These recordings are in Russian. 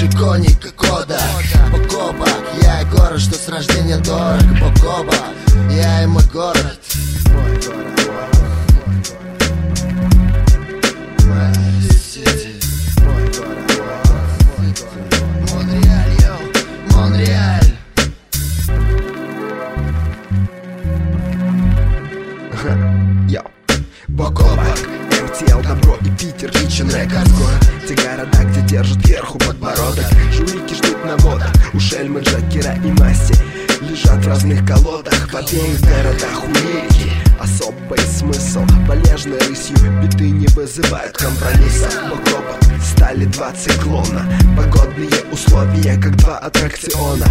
Лучше коника кода. Бок-о-бок, я и город, что с рождения дорог. Бок-о-бок, я и мой город. Мой город. Монреаль, йоу, Монреаль. Йоу, бок-о-бок, МТЛ, Добро и Питер, Kitchen Records. Город, те города, где держат кверху подбородок. Жулики ждут наводок, у шельмы, джокера и масти лежат в разных колодах. В обеих городах у лирики особый смысл. Полежной рысью биты не вызывают компромиссов. Бок-о-бок стали два циклона. Погодные условия, как два аттракциона.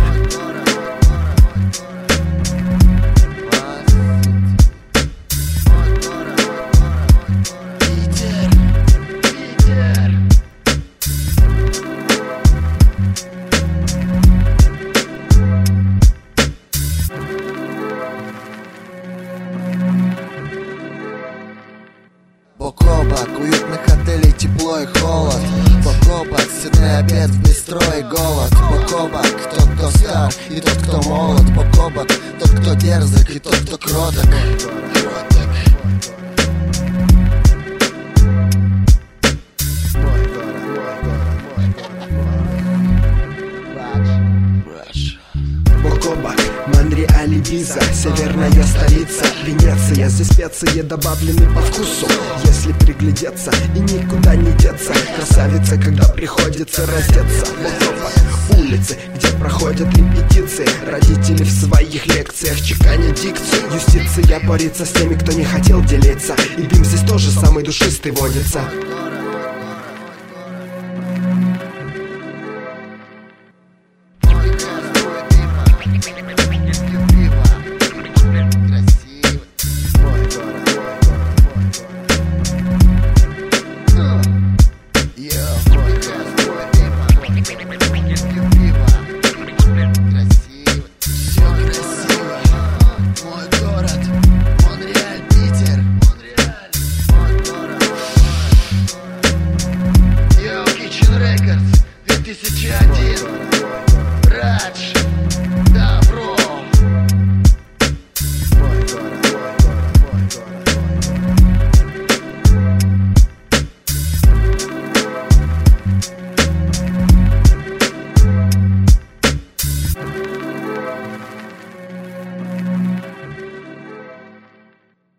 Бок-о-бок, уютных отелей тепло и холод. Бок-о-бок, сытный обед в бистро и голод. Бок-о-бок, тот, кто стар и тот, кто молод. Бок-о-бок, тот, кто дерзок и тот, кто кроток. Бок-о-бок, Монреаль, Ibiza, северная столица Венеция, здесь специи добавлены по вкусу. Если приглядеться и никуда не деться, красавица, когда приходится раздеться. Бок-о-бок, улицы, где проходят репетиции. Родители в своих лекциях чеканят дикцию. Юстиция борется с теми, кто не хотел делиться. И Бим здесь тоже самый душистый водится. Kitchen Records 2001. Радж.